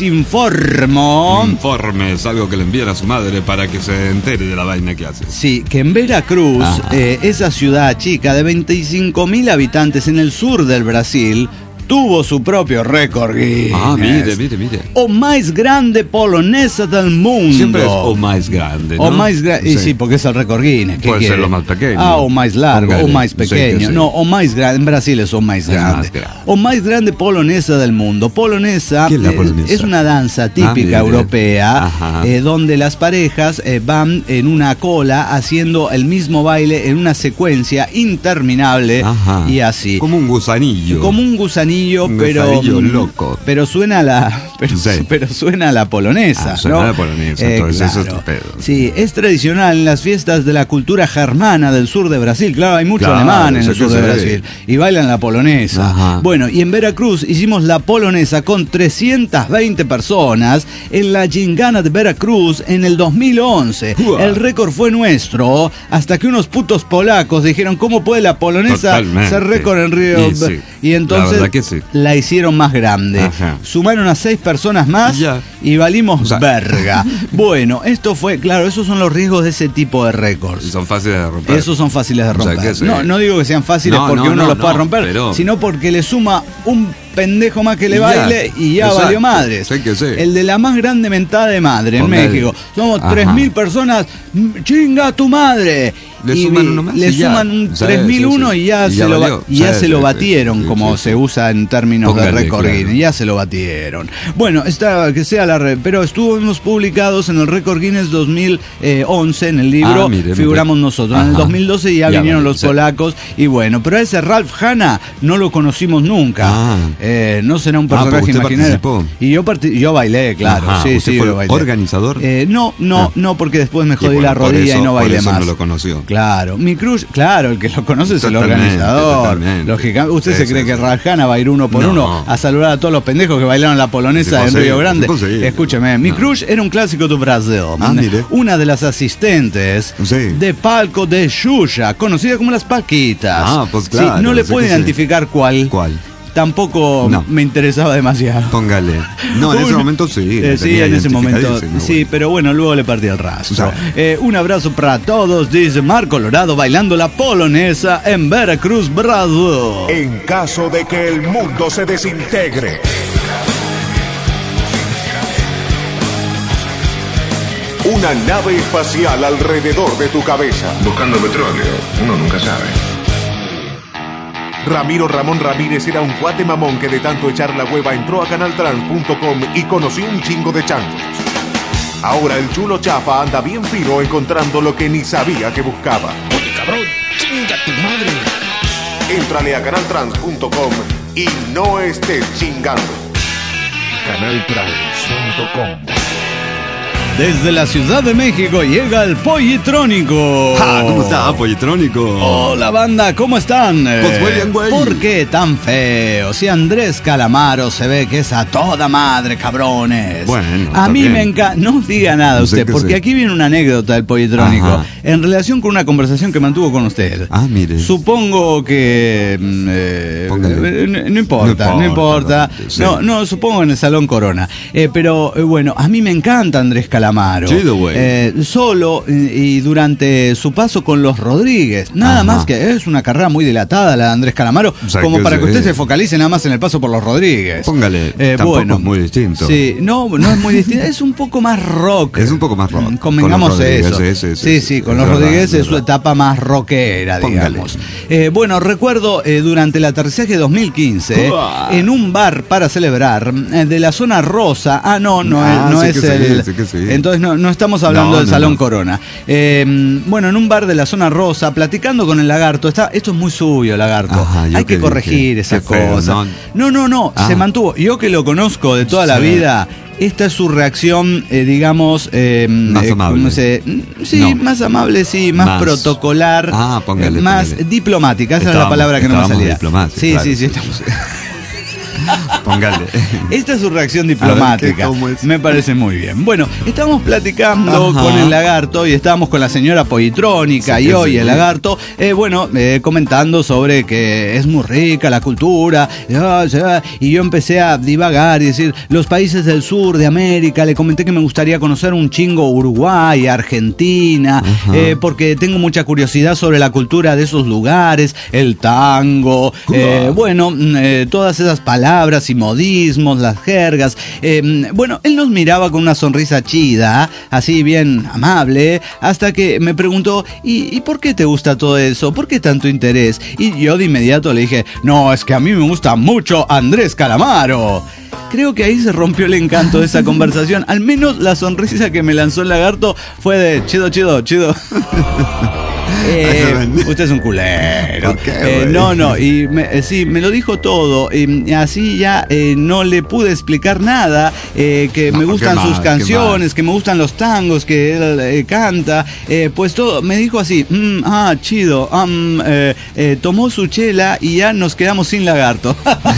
informo. Informe, es algo que le envían a su madre para que se entere de la vaina que hace. Sí, que en Veracruz, eh, esa ciudad chica de veinticinco mil habitantes en el sur del Brasil, tuvo su propio récord Guinness. Ah, mire, mire, mire. O más grande polonesa del mundo. Siempre es o más grande, ¿no? O más grande, sí. sí, porque es el récord Guinness. Puede quiere? ser lo más pequeño. Ah, o más largo, Póngale. o más pequeño. Sí, sí. No, o más grande, en Brasil es o más grande. Es más grande. O más grande polonesa del mundo. Polonesa, ¿Qué es, la polonesa? es una danza típica ah, europea, eh, donde las parejas eh, van en una cola haciendo el mismo baile en una secuencia interminable Ajá. y así. Como un gusanillo. Como un gusanillo. Un pero loco. pero suena la pero, sí. pero suena la polonesa, ah, suena ¿no? la polonesa, eh, entonces claro. eso es pedo. Sí, es tradicional en las fiestas de la cultura germana del sur de Brasil. Claro, hay mucho claro, alemán en el sur de Brasil y bailan la polonesa. Ajá. Bueno, y en Veracruz hicimos la polonesa con trescientas veinte personas en la Gingana de Veracruz en el dos mil once. Uh. El récord fue nuestro hasta que unos putos polacos dijeron, ¿cómo puede la polonesa Totalmente. ser récord en Río? Y, sí. y entonces la, que sí. la hicieron más grande. Ajá. Sumaron a seis personas más ya. y valimos o sea. verga. Bueno, esto fue, claro, esos son los riesgos de ese tipo de récords. Son fáciles de romper. Esos son fáciles de romper. O sea, sí. no, no digo que sean fáciles no, porque no, uno no, los no, pueda romper, pero... sino porque le suma un pendejo más que le baile ya, y ya exacto, valió madres. Sé que sé. El de la más grande mentada de madre en Ponga México. Somos tres mil personas, chinga tu madre. Le y suman uno más le y suman un tres mil uno sí, sí. y ya, y ya se, lo, y ya sí, se sí, lo batieron, sí, como sí, se usa en términos Póngale, de récord Guinness, claro. ya se lo batieron. Bueno, está, que sea la red, pero estuvimos publicados en el récord Guinness dos mil once, en el libro, ah, mire, figuramos mire. nosotros. Ajá. En el dos mil doce ya, ya vinieron vale, los sí. polacos, y bueno, pero a ese Ralph Hanna no lo conocimos nunca. Ah. Eh, no será un personaje ah, imaginario. Participó. Y yo, part- yo bailé, claro. Ajá, sí, sí, fue yo bailé. ¿Organizador? Eh, no, no, no, no, porque después me jodí la rodilla y no bailé más. No lo conoció. Claro, mi cruz, claro, el que lo conoce es el organizador. Lógicamente, ¿usted sí, se sí, cree sí. que Ralph Hanna va a ir uno por no. uno a saludar a todos los pendejos que bailaron la polonesa en Río Grande? Escúcheme, mi no. cruz era un clásico de Brasil. Ah, una de las asistentes sí. de palco de Xuxa, conocida como las Paquitas. Ah, pues claro. Sí, no le puedo identificar sí. cuál. ¿Cuál? Tampoco no. me interesaba demasiado. Póngale. No, en un, ese momento sí. Eh, sí, en ese momento. Sí, bueno. pero bueno, luego le partí el rastro. O sea, eh, un abrazo para todos, dice Mar Colorado, bailando la polonesa en Veracruz, Brasil. En caso de que el mundo se desintegre, una nave espacial alrededor de tu cabeza. Buscando petróleo, uno nunca sabe. Ramiro Ramón Ramírez era un cuate mamón que de tanto echar la hueva entró a canal trans punto com y conoció un chingo de changos. Ahora el chulo chafa anda bien fino encontrando lo que ni sabía que buscaba. Oye, cabrón, chinga tu madre. Éntrale a canal trans punto com y no estés chingando. canal trans punto com Desde la Ciudad de México llega el Pollitrónico. Ah, ¿cómo está, Pollitrónico? Hola, banda, ¿cómo están? Pues muy bien, güey. ¿Por qué tan feo? Si Andrés Calamaro se ve que es a toda madre, cabrones. Bueno, a mí bien. me encanta. No diga nada No usted, sé porque sé. aquí viene una anécdota del Pollitrónico. Ajá. En relación con una conversación que mantuvo con usted. Ah, mire. Supongo que. Eh, Póngale. no, no importa, no No importa. importa, sí. No, no, supongo en el Salón Corona. Eh, pero eh, bueno, a mí me encanta Andrés Calamaro. Chido, güey. Eh, solo eh, y durante su paso con los Rodríguez. Nada Ajá. más que es una carrera muy dilatada la de Andrés Calamaro, O sea, como que para que sí. usted se focalice nada más en el paso por los Rodríguez. Póngale, Eh, tampoco bueno, es muy distinto. Sí, no, no es muy distinto. Es un poco más rock. Es un poco más rock. Mm, Convengamos Con los eso. Rodríguez, sí, sí, sí, sí, sí, sí, con es los verdad, Rodríguez es es su verdad. etapa más rockera, Póngale. digamos. Eh, bueno, recuerdo eh, durante el aterrizaje dos mil quince, Uah. en un bar para celebrar, eh, de la zona rosa. Ah, no, no, Ah, es, no sí es que sí, el. sí que sí. Entonces no, no estamos hablando No, del no, Salón no. Corona. Eh, bueno, en un bar de la zona rosa, platicando con el lagarto. Está, esto es muy suyo, lagarto. Ajá, yo Hay que qué corregir dije. esas Qué feo, cosas. ¿no? No, no, no, Ah. se mantuvo. Yo que lo conozco de toda la Sí. vida. Esta es su reacción, eh, digamos... Eh, Más eh, amable. ¿cómo se- Sí, No. más amable, sí, más, Más. protocolar, Ah, póngale, eh, más póngale. diplomática, esa es la Estábamos- palabra que no me estábamos salía. diplomáticos, Sí, claro. sí, sí, estamos... Póngale. Esta es su reacción A ver, diplomática. ¿qué- cómo es? Me parece muy bien. Bueno, estábamos platicando Ajá. con el lagarto y estábamos con la señora Pollitrónica Sí, y que hoy sí. el lagarto, eh, bueno, eh, comentando sobre que es muy rica la cultura. ya, ya, Y yo empecé a divagar y decir, los países del sur de América. Le comenté que me gustaría conocer un chingo Uruguay, Argentina, Ajá. eh, porque tengo mucha curiosidad sobre la cultura de esos lugares, el tango, eh, bueno, mm, eh, todas esas palabras y modismos, las jergas. Eh, bueno, él nos miraba con una sonrisa chida, así bien amable, hasta que me preguntó, ¿y, y por qué te gusta todo eso? ¿Por qué tanto interés? Y yo de inmediato le dije, no, es que a mí me gusta mucho Andrés Calamaro. Creo que ahí se rompió el encanto de esa conversación. Al menos la sonrisa que me lanzó el lagarto fue de chido, chido, chido. Eh, usted es un culero. ¿Por qué, Eh, güey? no, no, y me, eh, sí, me lo dijo todo. Y así ya eh, no le pude explicar nada. eh, que No, me ¿qué gustan más? sus ¿Qué canciones, que me gustan los tangos que él eh, canta. eh, pues todo, me dijo así: "Mm, ah, chido. um, eh, eh, tomó su chela y ya nos quedamos sin lagarto."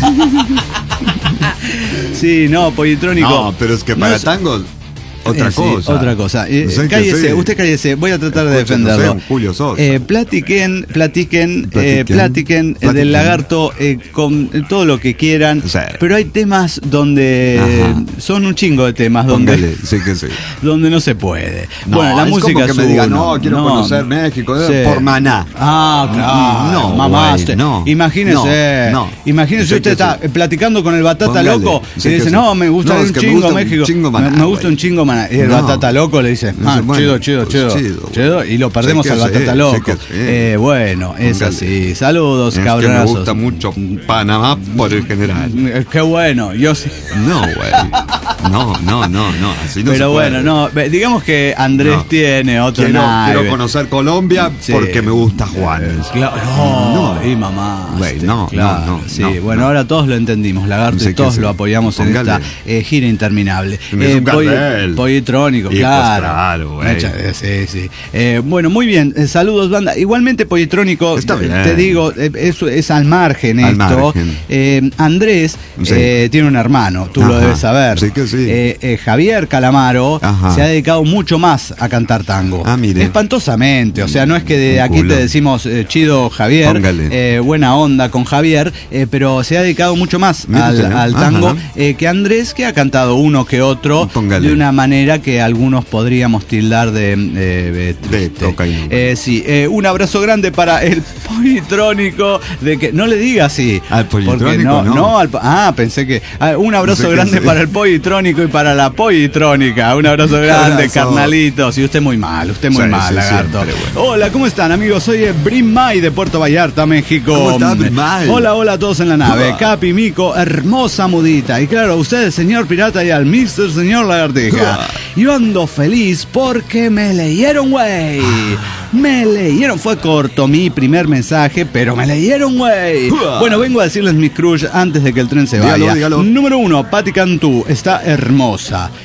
Sí, no, Pollitrónico. No, pero es que para No es- tangos, otra Eh, sí, cosa. otra cosa. Eh, No sé qué cállese, sé. usted cállese. Voy a tratar de Escuche, no sé, defenderlo. un Julio Sosa. Eh, platiquen, platiquen, Platiquen. eh, platiquen, eh, Platiquen. del lagarto eh, con eh, todo lo que quieran. Sí. Pero hay temas donde Ajá. son un chingo de temas donde, Póngale, sí que sí. donde no se puede. No, bueno, la es música como que es me diga, uno. no, quiero conocer México, eh, por Maná. Ah, claro. No, mamaste. güey, no. Imagínese, No, no. imagínese Sé usted que está sí. platicando con el Batata Póngale, Loco sé y que dice, sí. no, me gusta No, es un que me chingo gusta un México. chingo Maná, me, me gusta güey. un chingo Maná. Y el No. Batata Loco le dice, ah, Bueno, chido, chido, pues chido, chido, güey. chido. Y lo perdemos Sé que al Batata sí, Loco. sé que sí. Eh, bueno, es Póngale. así. Saludos, Es que me cabrazos. gusta mucho Panamá por el general. Eh, Qué bueno, yo sí. No, güey. No, no, no, no. Así no Pero se puede. bueno, no, ve- digamos que Andrés No. tiene otro Quiero, naipe. quiero conocer Colombia Sí. porque me gusta Juan. Claro, no, No. y mamá. Güey, no, claro, no, no, sí, no, bueno, no. ahora todos lo entendimos, Lagarto, Sí y que todos sí. lo apoyamos en Póngale. esta eh, gira interminable. Tenés un Poy- cartel. Pollitrónico, Y pues, claro. claro, güey. Mecha- eh, Sí, sí. Eh, bueno, muy bien, eh, saludos, banda. Igualmente, Pollitrónico, Está eh, bien. te digo, eh, eso es al margen Al esto. margen. Eh, Andrés Sí. eh, tiene un hermano, tú lo Ajá. debes saber. Sí que sí. Eh, eh, Javier Calamaro Ajá. se ha dedicado mucho más a cantar tango. Ah, mire. Espantosamente, o sea, no es que de Un aquí culo. te decimos eh, chido Javier, Póngale. eh, buena onda con Javier, eh, pero se ha dedicado mucho más Mire al, usted, ¿no? al Ajá. tango eh, que Andrés, que ha cantado uno que otro Póngale. de una manera que algunos podríamos tildar de, eh, de triste. cocaína. Eh, sí, eh, un abrazo grande para el Pollitrónico, de que no le diga así. Al porque Pollitrónico, no, no. no al po- ah, pensé que ah, un abrazo No sé qué grande hacer. para el Pollitrónico y para la Pollitrónica. Un abrazo grande, Abrazo. carnalitos. Y usted muy mal, usted muy Sí, mal, sí, lagarto. siempre, bueno. Hola, ¿cómo están, amigos? Soy el Brim May de Puerto Vallarta, México. ¿Cómo está, Brim May? Hola, hola a todos en la nave. Hola. Capi, Mico, hermosa mudita. Y claro, a usted, señor pirata, y al mister señor lagartija. Hola. Yo ando feliz porque me leyeron, güey. Me leyeron. Fue corto mi primer mensaje, pero me leyeron, güey. Hola. Bueno, vengo a decirles mi crush antes de que el tren se Dígalo, vaya. dígalo. Número uno, Patti Cantú. Está hermosa.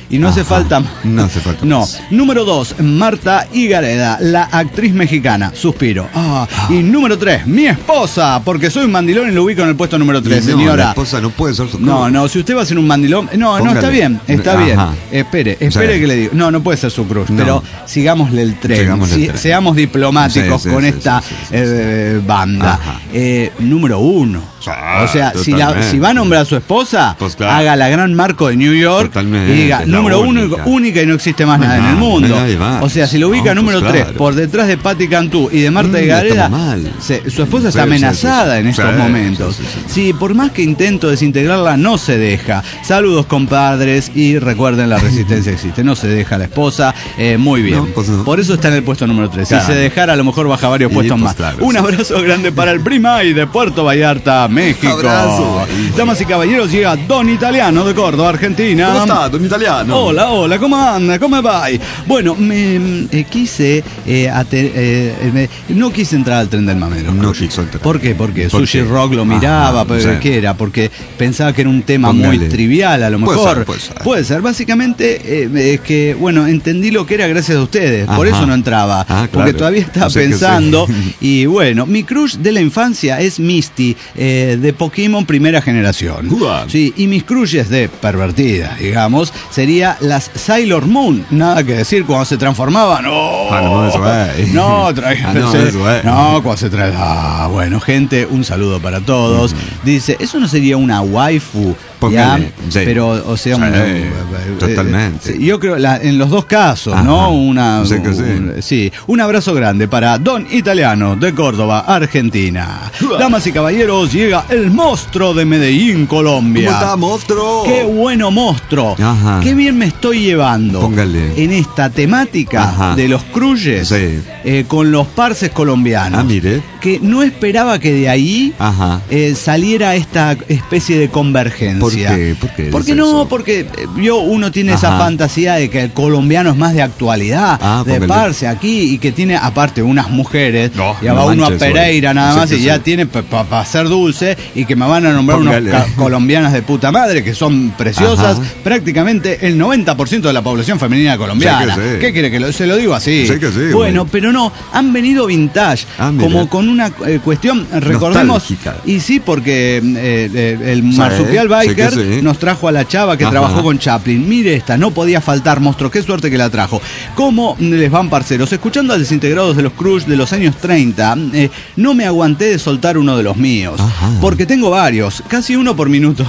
Y no Ajá. hace falta... No hace falta No. Más. Número dos, Marta Higareda, la actriz mexicana. Suspiro. Ah. Ah. Y número tres, mi esposa, porque soy un mandilón y lo ubico en el puesto número tres, no, señora. La esposa no puede ser su cruz. No, no, si usted va a ser un mandilón... No, Póngale. no, está bien, está Ajá. bien. Espere, espere sí. que le digo. No, no puede ser su cruz, no. pero sigámosle el tren. Sigámosle si, el tren. Seamos diplomáticos sí, sí, con sí, esta sí, sí, sí, eh, sí. banda. Eh, número uno. Ah, o sea, si, la, si va a nombrar a su esposa, pues claro. haga la gran Marco de New York totalmente, y diga número uno, única. única y no existe más no, nada en el mundo. O sea, si lo ubica no, número tres, pues claro. por detrás de Patti Cantú y de Marta mm, Higareda, se, su esposa está sí, amenazada sí, sí, en estos sí, momentos. Sí, sí, sí. sí, por más que intento desintegrarla, no se deja. Saludos, compadres, y recuerden, la resistencia existe. No se deja la esposa. Eh, muy bien. No, pues no. Por eso está en el puesto número tres. Claro. Si se dejara, a lo mejor baja varios y puestos pues más. Claro, Un sí. abrazo grande para el Primay de Puerto Vallarta, México. Abrazo. Damas y caballeros, llega Don Italiano de Córdoba, Argentina. ¿Cómo está, Don Italiano? Hola, hola, ¿cómo anda? ¿Cómo va? Bueno, me eh, quise eh, ate, eh, me, no quise entrar al tren del mamero. No quiso entrar. ¿Por qué? Porque ¿Por Sushi qué? Rock lo miraba, Ajá, pero, sí. ¿qué era? Porque pensaba que era un tema Póngale. muy trivial, a lo mejor. Puede ser, puede ser. Puede ser. Básicamente eh, es que, bueno, entendí lo que era gracias a ustedes. Ajá. Por eso no entraba. Ah, claro. Porque todavía estaba no sé pensando. Sí. Y bueno, mi crush de la infancia es Misty, eh, de Pokémon primera generación. Uh-huh. Sí, y mis crushes de pervertida, digamos, sería las Sailor Moon. Nada que decir cuando se transformaban. ¡Oh! Ah, no, eso es. No, trae, ah, no, eso es. no, cuando se trae. Ah, bueno, gente, un saludo para todos. Uh-huh. Dice, ¿eso no sería una waifu? Ya, sí. Pero, o sea, sí, un, totalmente. Eh, yo creo, la, en los dos casos, Ajá. ¿no? Una, sí, que sí. Un, sí, un abrazo grande para Don Italiano de Córdoba, Argentina. Uh-huh. Damas y caballeros, llega el monstruo de Medellín, Colombia. ¿Cómo está, monstruo? Qué bueno, monstruo. Ajá. Qué bien me estoy llevando. Póngale. En esta temática Ajá. de los crushes sí. eh, con los parces colombianos. Ah, mire. Que no esperaba que de ahí eh, saliera esta especie de convergencia. ¿Por qué? ¿Por qué porque no, eso? Porque yo uno tiene Ajá. esa fantasía de que el colombiano es más de actualidad, ah, de parse aquí, y que tiene aparte unas mujeres, no, ya va no uno a Pereira nada más y sí. ya tiene para pa, pa ser dulce, y que me van a nombrar Póngale. unas colombianas de puta madre que son preciosas. Ajá. Prácticamente el noventa por ciento de la población femenina colombiana. Sí, ¿qué quiere que lo, se lo digo así? Sí que sí, bueno, güey. Pero no, han venido vintage, ah, como con una eh, cuestión, recordemos, nostálgica. Y sí, porque eh, eh, el sí, marsupial biker sí. nos trajo a la chava que Ajá. trabajó con Chaplin. Mire esta, no podía faltar, monstruo, qué suerte que la trajo. ¿Cómo les van, parceros? Escuchando a Desintegrados de los Crush de los años treinta, eh, no me aguanté de soltar uno de los míos. Ajá. Porque tengo varios, casi uno por minuto.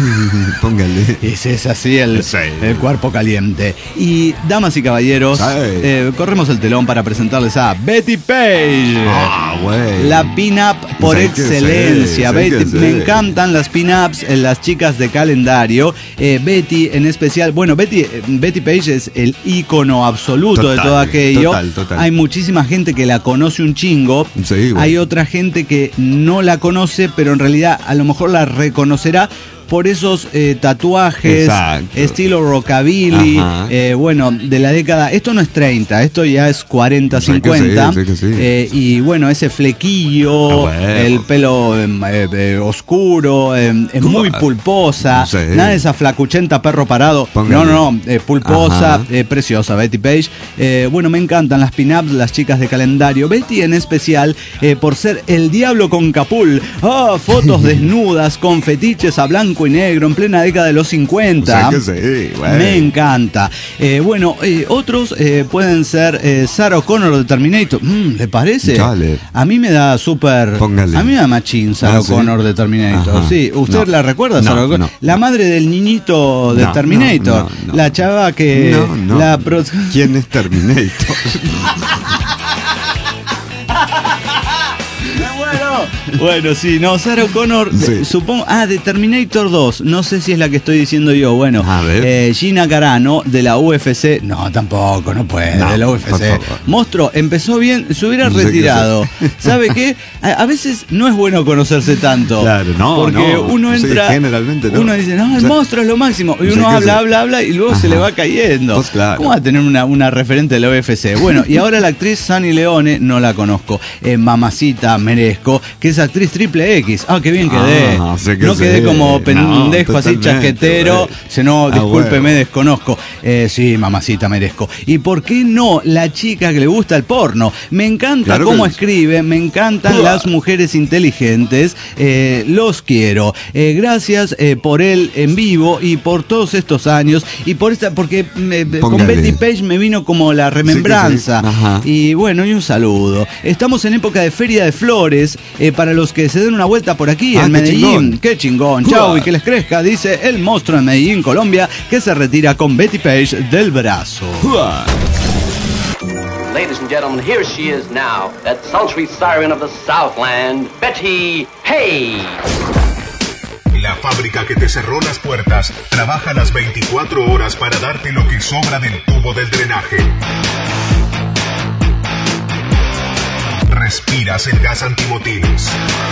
Póngale. Ese es así el, sí. el cuerpo caliente. Y, damas y caballeros, sí. eh, corremos el telón para presentarles a Betty Page. Ah, güey. La pin-up por sí, excelencia. Sí, Betty, sí, me sí. encantan las pin-ups, eh, las chicas de calendario. Eh, Betty en especial, bueno, Betty, eh, Betty Page es el ícono absoluto total, de todo aquello. Total, total. Hay muchísima gente que la conoce un chingo. Sí, bueno. Hay otra gente que no la conoce, pero en realidad a lo mejor la reconocerá por esos eh, tatuajes Exacto. estilo rockabilly, eh, bueno, de la década, esto no es treinta, esto ya es cuarenta, cincuenta, sí, sí, sí, sí. Eh, y bueno, ese flequillo, ah, bueno. el pelo eh, eh, oscuro, eh, es muy pulposa, sí. nada de esa flacuchenta perro parado, Póngale. no, no, no, eh, pulposa, eh, preciosa, Betty Page. Eh, bueno, me encantan las pin-ups, las chicas de calendario, Betty en especial, eh, por ser el diablo con capul, oh, fotos desnudas con fetiches a blanco y negro en plena década de los cincuenta. O sea que sí, bueno. Me encanta. Eh, bueno, eh, otros eh, pueden ser eh, Sarah Connor de Terminator. Mm, ¿Le parece? Dale. A mí me da súper. A mí me da machín Sarah ah, ¿sí? Connor de Terminator. Ajá. Sí, ¿usted no. la recuerda, Sarah no, Connor? No, la madre del niñito de no, Terminator. No, no, no. La chava que. No, no. La pro... ¿Quién es Terminator? Bueno, sí, no, Sarah Connor, sí. de, supongo, ah, de Terminator dos, no sé si es la que estoy diciendo yo, bueno, eh, Gina Carano, de la U F C, no, tampoco, no puede, no, de la U F C, monstruo, empezó bien, se hubiera no retirado, sé qué ¿sabe qué? A, a veces no es bueno conocerse tanto, claro, no, porque no, uno entra, sí, generalmente no. uno dice, no, el o sea, monstruo es lo máximo, y uno habla, habla, habla, y luego Ajá. se le va cayendo, pues claro. ¿Cómo va a tener una, una referente de la U F C? Bueno, y ahora la actriz Sunny Leone, no la conozco, eh, mamacita, merezco, que esa actriz triple X. Ah, qué bien quedé. Ah, sé que no quedé sé. como pendejo, No, así chasquetero. Se no, Ah, discúlpeme, bueno. desconozco. Eh, sí, mamacita, merezco. ¿Y por qué no la chica que le gusta el porno? Me encanta Claro cómo que- escribe, me encantan Uah. las mujeres inteligentes. Eh, los quiero. Eh, gracias eh, por el en vivo y por todos estos años. Y por esta, porque eh, con Póngale. Betty Page me vino como la remembranza. Sí que sí. Ajá. Y bueno, y un saludo. Estamos en época de Feria de Flores. eh, para los que se den una vuelta por aquí Ah, en qué Medellín. chingón. Qué chingón. Chau y que les crezca, dice el monstruo de Medellín, Colombia, que se retira con Betty Page del brazo. Ladies and gentlemen, here she is now, that sultry siren of the Southland, Betty Page. La fábrica que te cerró las puertas trabaja las veinticuatro horas para darte lo que sobra del tubo del drenaje. Respiras el gas antimotines.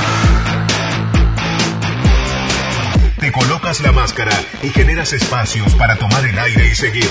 Te colocas la máscara y generas espacios para tomar el aire y seguir.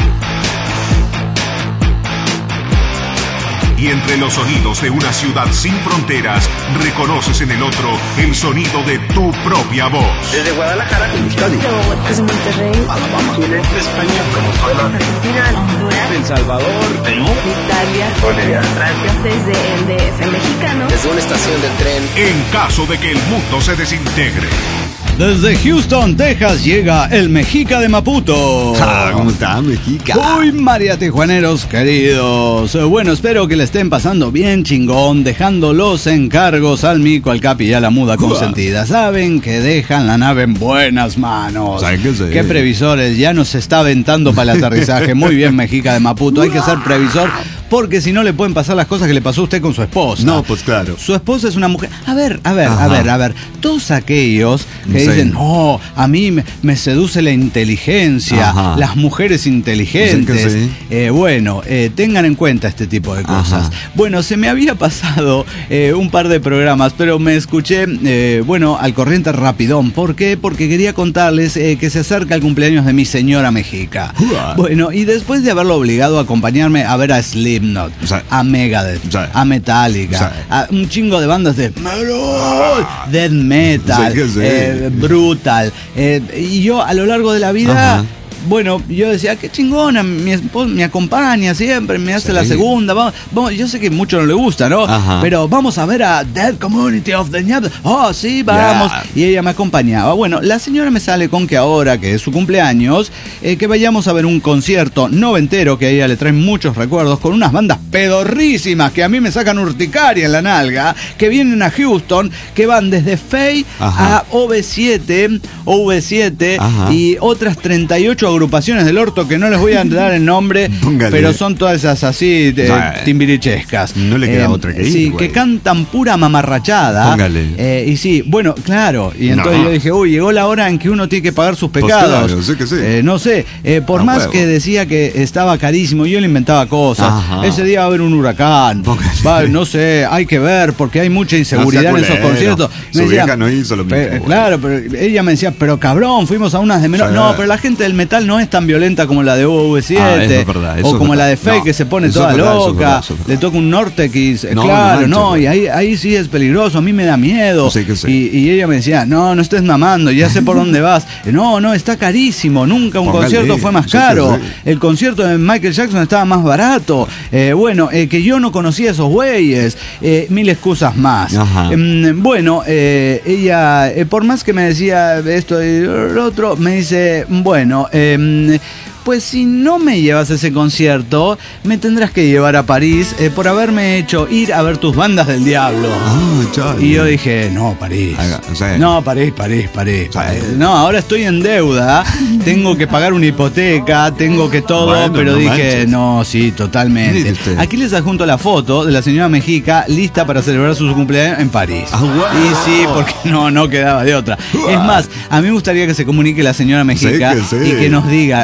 Y entre los sonidos de una ciudad sin fronteras, reconoces en el otro el sonido de tu propia voz. Desde Guadalajara, Cali. Desde Monterrey, Alabama, España, Venezuela, Argentina, Honduras, El Salvador, Perú, Italia, Bolivia, Francia. desde el D F mexicano, Desde una estación del tren. En caso de que el mundo se desintegre. Desde Houston, Texas, llega el Mexica de Maputo. Ah, ¿cómo está, Mexica? Uy, María Tijuaneros queridos. Eh, Bueno, espero que le estén pasando bien chingón, dejando los encargos al mico, al capi y a la muda consentida. Saben que dejan la nave en buenas manos. ¿Saben qué sé? ¿Qué previsores? Ya nos está aventando para el aterrizaje. Muy bien, Mexica de Maputo. Hay que ser previsor porque si no le pueden pasar las cosas que le pasó a usted con su esposa. No, pues claro. Su esposa es una mujer. A ver, a ver, Ajá. a ver, a ver. Todos aquellos que Sí. dicen, no, a mí me, me seduce la inteligencia, Ajá. las mujeres inteligentes. Sí que sí. Eh, bueno, eh, tengan en cuenta este tipo de cosas. Ajá. Bueno, se me había pasado eh, un par de programas, pero me escuché, eh, bueno, al corriente rapidón. ¿Por qué? Porque quería contarles eh, que se acerca el cumpleaños de mi señora Mexica. Uah. Bueno, y después de haberlo obligado a acompañarme a ver a Slipknot, Sí. a Megadeth, Sí. a Metallica, Sí. a un chingo de bandas de metal, death metal, Sí que sí. eh, brutal, eh, y yo a lo largo de la vida, Ajá. bueno, yo decía, qué chingona, mi esposa me acompaña siempre, me hace Sí. la segunda, vamos, vamos, yo sé que mucho no le gusta, ¿no? Ajá. Pero vamos a ver a Dead Community of the Night. Oh, sí, vamos. Yeah. Y ella me acompañaba. Bueno, la señora me sale con que ahora, que es su cumpleaños, eh, que vayamos a ver un concierto noventero que a ella le trae muchos recuerdos, con unas bandas pedorrísimas que a mí me sacan urticaria en la nalga, que vienen a Houston, que van desde Faye Ajá. a O V siete, O V siete Ajá. y otras treinta y ocho agrupaciones del orto que no les voy a dar el nombre, Póngale. pero son todas esas así de, Nah. timbirichescas. No le queda otra que ir, Sí, güey. que cantan pura mamarrachada. Póngale. Eh, y sí, bueno, claro. Y entonces No. yo dije, uy, llegó la hora en que uno tiene que pagar sus Pues pecados. claro, sí que sí. Eh, no sé, eh, por A más huevo. que decía que estaba carísimo, yo le inventaba cosas. Ajá. Ese día va a haber un huracán. Póngale. Va, no sé, hay que ver porque hay mucha inseguridad No en sea esos culero. conciertos. Su Me vieja no hizo lo mismo, "Pe- güey". Claro, pero ella me decía, pero cabrón, fuimos a unas de menos. Sí. No, pero la gente del metal no es tan violenta como la de O V siete. Ah, eso es verdad, eso o es como verdad. la de Fake, No, que se pone eso toda es verdad, eso es loca. verdad, eso es verdad. Le toca un Nortex. eh, No, claro, no no, manches, y ahí, ahí sí es peligroso, a mí me da miedo. Sí que sí. Y, y ella me decía, no, no estés mamando, ya sé por dónde vas. No, no, está carísimo, nunca un Póngale, concierto fue más sí que caro. sí. El concierto de Michael Jackson estaba más barato. Eh, bueno, eh, que yo no conocía a esos güeyes. Eh, mil excusas más. Ajá. Em, bueno, eh, ella, eh, por más que me decía esto y lo otro, me dice, bueno, em, pues si no me llevas a ese concierto, me tendrás que llevar a París eh, por haberme hecho ir a ver tus bandas del diablo. Ah, chale. Y yo dije, no, París. Haga, o sea, No, París, París, París. O sea, París. No, ahora estoy en deuda, tengo que pagar una hipoteca, tengo que todo, Bueno, pero no dije, manches. no, sí, totalmente. Mire usted. Aquí les adjunto la foto de la señora Mexica lista para celebrar su cumpleaños en París. Ah, bueno. Y sí, porque no, no quedaba de otra. Es más, a mí me gustaría que se comunique la señora Mexica Sí que sí. y que nos diga la verdad.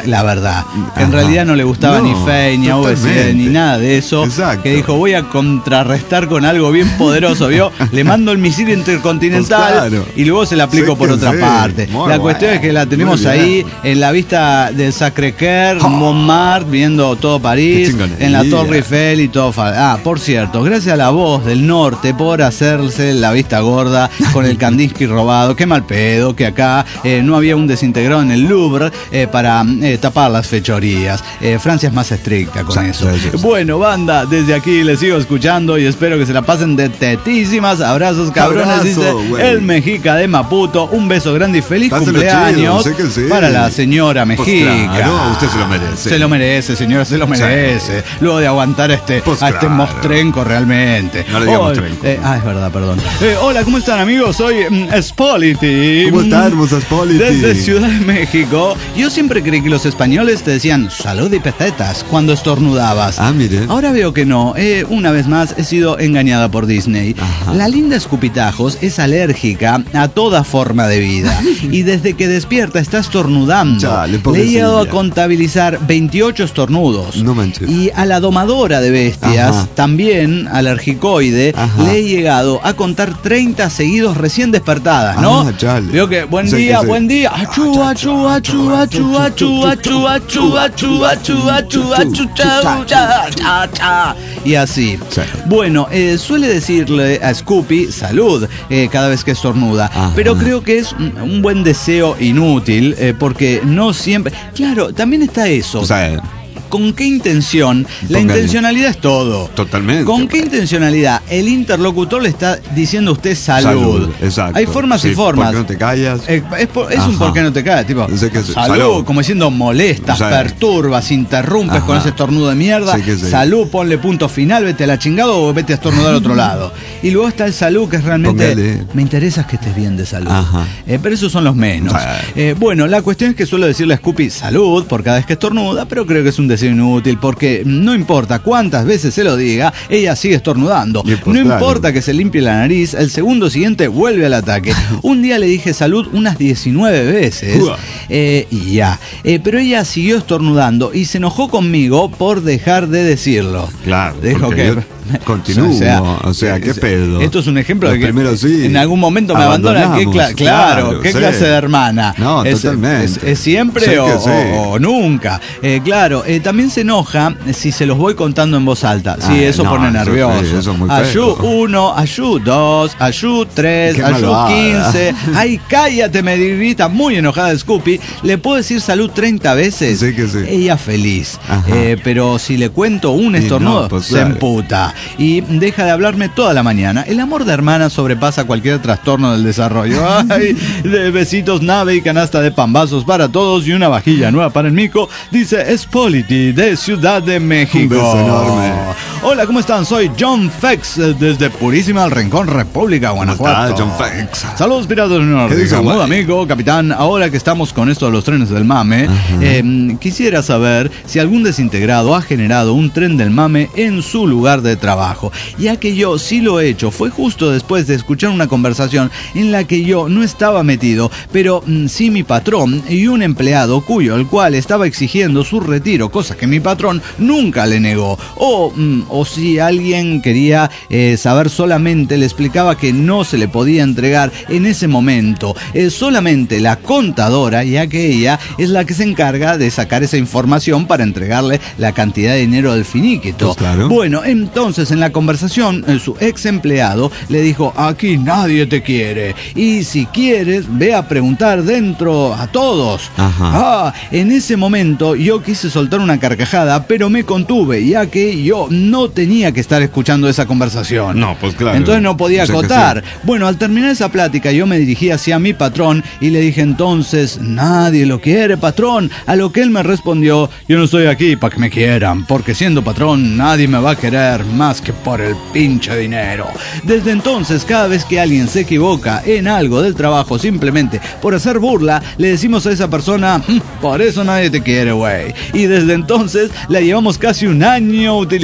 gorda, que en realidad no le gustaba no, ni fe, ni A V C, ni nada de eso. Exacto. Que dijo, voy a contrarrestar con algo bien poderoso, ¿vio? Le mando el misil intercontinental pues claro. y luego se la aplico sí por otra sí. parte. Muy la cuestión bueno. es que la tenemos ahí en la vista del Sacré-Cœur, oh. Montmartre, viendo todo París, en la Torre Eiffel y todo. Ah, por cierto, gracias a la voz del norte por hacerse la vista gorda con el Kandinsky robado. Qué mal pedo que acá eh, no había un desintegrado en el Louvre eh, para eh, tapar las fechorías. Eh, Francia es más estricta con Exacto, eso. eso. Bueno, banda, desde aquí les sigo escuchando y espero que se la pasen de tetísimas. Abrazos, cabrones, Abrazo, dice güey. el Mexica de Maputo. Un beso grande y feliz Páselo cumpleaños chido, sé que sí. para la señora Mexica. Pues claro, usted se lo merece. Se lo merece, señora, se lo merece. Sí. Luego de aguantar este, pues a este claro. mostrenco realmente. No le diga mostrenco. Eh, ah, es verdad, perdón. Eh, hola, ¿cómo están, amigos? Soy mm, Spolity. ¿Cómo están, hermosa Spolity? Desde Ciudad de México. Yo siempre creí que los españoles te decían salud y pesetas cuando estornudabas. Ah, miren. Ahora veo que no. Eh, una vez más he sido engañada por Disney. Ajá. La linda Escupitajos es alérgica a toda forma de vida. Y desde que despierta está estornudando. Chale, Le he llegado a contabilizar veintiocho estornudos. No manches. Y a la domadora de bestias, Ajá. también alergicoide, Ajá. le he llegado a contar treinta seguidos recién despertadas, ¿no? Ah, chale. Veo que buen día, que buen día. Achu, achu, achu, achu, achu, achu, achu, achu, achu, achu, achu, cha, cha, cha. Y así. Sí. Bueno, eh, suele decirle a Scoopy salud eh, cada vez que estornuda, Ajá. pero creo que es un, un buen deseo inútil eh, porque no siempre. Claro, también está eso. O sea, ¿con qué intención? La Póngale. intencionalidad es todo. Totalmente. ¿Con qué intencionalidad? El interlocutor le está diciendo a usted salud. Salud, exacto. Hay formas sí, y formas. ¿Por qué no te callas? Es, es, por, es un por qué no te callas, tipo, sé que salud, salud, como diciendo molestas, o sea, perturbas, interrumpes Ajá. con ese estornudo de mierda. Sí sí. Salud, ponle punto final, vete a la chingada o vete a estornudar a otro lado. Y luego está el salud, que es realmente, Póngale. me interesa que estés bien de salud. Eh, pero esos son los menos. Eh, bueno, la cuestión es que suelo decirle a Scoopy salud por cada vez que estornuda, pero creo que es un deseo inútil porque no importa cuántas veces se lo diga, ella sigue estornudando. Pues, no claro. importa que se limpie la nariz, el segundo siguiente vuelve al ataque. Un día le dije salud unas diecinueve veces eh, y ya. Eh, pero ella siguió estornudando y se enojó conmigo por dejar de decirlo. Claro. Dijo que... Yo... Continúo, o sea, o sea, qué pedo. Esto es un ejemplo Los de que primero, sí, en algún momento me abandona. ¿Qué cla- claro, claro, ¿qué sí. clase de hermana? No, es, totalmente. Es, es siempre sí o, sí. o, o nunca. Eh, claro, eh, también se enoja si se los voy contando en voz alta. Sí, Ay, eso no, pone nervioso. Eso, sí, eso es muy Ayú uno, Ayú dos, Ayú tres, Ayú quince. Ay, cállate, me grita muy enojada Scoopy. ¿Le puedo decir salud treinta veces? Sí que sí. Ella feliz. Eh, pero si le cuento un estornudo, no, pues, se claro. emputa. Y deja de hablarme toda la mañana. El amor de hermana sobrepasa cualquier trastorno del desarrollo. Ay, de besitos, nave y canasta de pambazos para todos y una vajilla nueva para el mico, dice Spolity de Ciudad de México. Un beso enorme. Hola, ¿cómo están? Soy John Fex desde Purísima del Rincón, República, Guanajuato. John Fex. Saludos, piratas del norte. Saludos, amigo, capitán. Ahora que estamos con esto de los trenes del mame, eh, quisiera saber si algún desintegrado ha generado un tren del mame en su lugar de trabajo, ya que yo sí lo he hecho. Fue justo después de escuchar una conversación en la que yo no estaba metido, pero mm, sí mi patrón y un empleado cuyo el cual estaba exigiendo su retiro, cosa que mi patrón nunca le negó. O, mm, o si alguien quería eh, saber solamente, le explicaba que no se le podía entregar en ese momento. Eh, solamente la contadora, ya que ella es la que se encarga de sacar esa información para entregarle la cantidad de dinero del finiquito. Pues claro. Bueno, entonces en la conversación su ex empleado le dijo: aquí nadie te quiere y si quieres ve a preguntar dentro a todos. Ajá. Ah, en ese momento yo quise soltar una carcajada, pero me contuve, ya que yo no tenía que estar escuchando esa conversación. No, pues claro. Entonces no podía o sea acotar. Sí. Bueno, al terminar esa plática yo me dirigí hacia mi patrón y le dije entonces: nadie lo quiere, patrón. A lo que él me respondió: yo no estoy aquí para que me quieran, porque siendo patrón nadie me va a querer más que por el pinche dinero. Desde entonces, cada vez que alguien se equivoca en algo del trabajo simplemente por hacer burla, le decimos a esa persona: por eso nadie te quiere, güey. Y desde entonces la llevamos casi un año utilizando.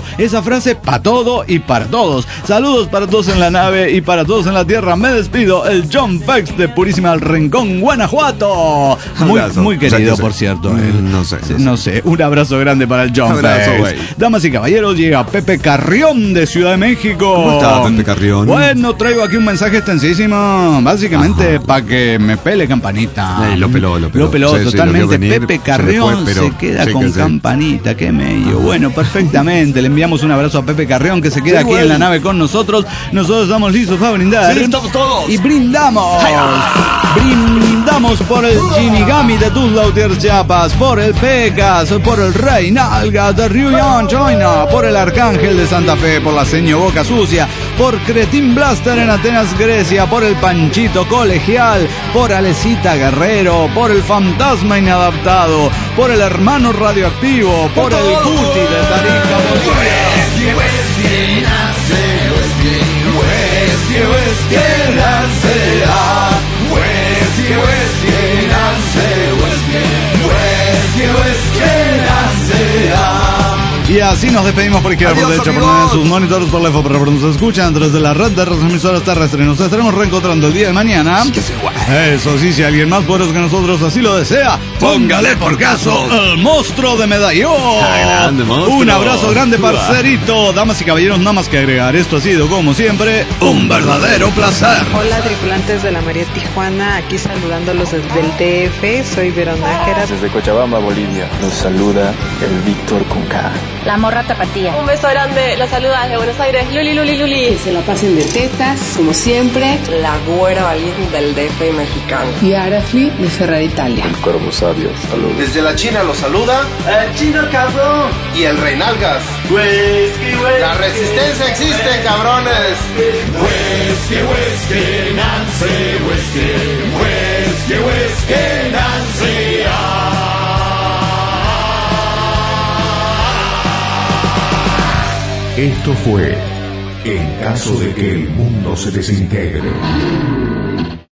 esa frase para todo y para todos. Saludos para todos en la nave y para todos en la tierra. Me despido, el John Fex de Purísima del Rincón, Guanajuato. Muy, muy querido, por cierto. Mm, no sé. No, no sé. Un abrazo grande para el John Fex. Damas y caballeros, llega Pepe Carrión de Ciudad de México. ¿Cómo está, Pepe Carrión? Bueno, traigo aquí un mensaje extensísimo. Básicamente para que me pele Campanita. Ay, lo peló, lo peló. Lo peló sí, totalmente. Sí, lo Pepe Carrión se, fue, se queda sí, con Campanita. Sí. Qué medio. Bueno, perfectamente. Le enviamos un abrazo a Pepe Carrión que se queda sí, aquí bueno. en la nave con nosotros. Nosotros estamos listos para brindar. Sí, estamos todos. Y brindamos. Brindamos por el Shinigami de Tuzlautier, Chiapas, por el Pecas, por el Rey Nalga de Ryuyan, China, por el Arcángel de Santa Fe, por la Seño Boca Sucia, por Cretín Blaster en Atenas, Grecia, por el Panchito Colegial, por Alecita Guerrero, por el Fantasma Inadaptado, por el Hermano Radioactivo, por el Cuti de Tarija, y así nos despedimos por izquierda, por derecha, por en sus monitores, por lejos, por nos escuchan través de la red de transmisoras terrestres. Nos estaremos reencontrando el día de mañana. Eso sí, si alguien más poderoso que nosotros así lo desea, póngale por caso el monstruo de Medallón. Un abrazo grande, parcerito. Damas y caballeros, nada más que agregar. Esto ha sido, como siempre, un verdadero placer. Hola, tripulantes de la María Tijuana, aquí saludándolos desde el D F. Soy Veronájera. Desde Cochabamba, Bolivia, los saluda el Víctor con K. La Morra Tapatía. Un beso grande, los saluda desde Buenos Aires, Luli, Luli, Luli. Que se la pasen de tetas, como siempre. La Güera Valiente del D F mexicano. Y Arafli de Ferrar Italia. El Cuervo Sabio, saludos. Desde la China los saluda el Chino Cabrón y el Rey Nalgas. Whisky, whisky. La resistencia existe, cabrones. Whisky, whisky, Nancy, whisky. Whisky, whisky, Nancy. Esto fue En caso de que el mundo se desintegre.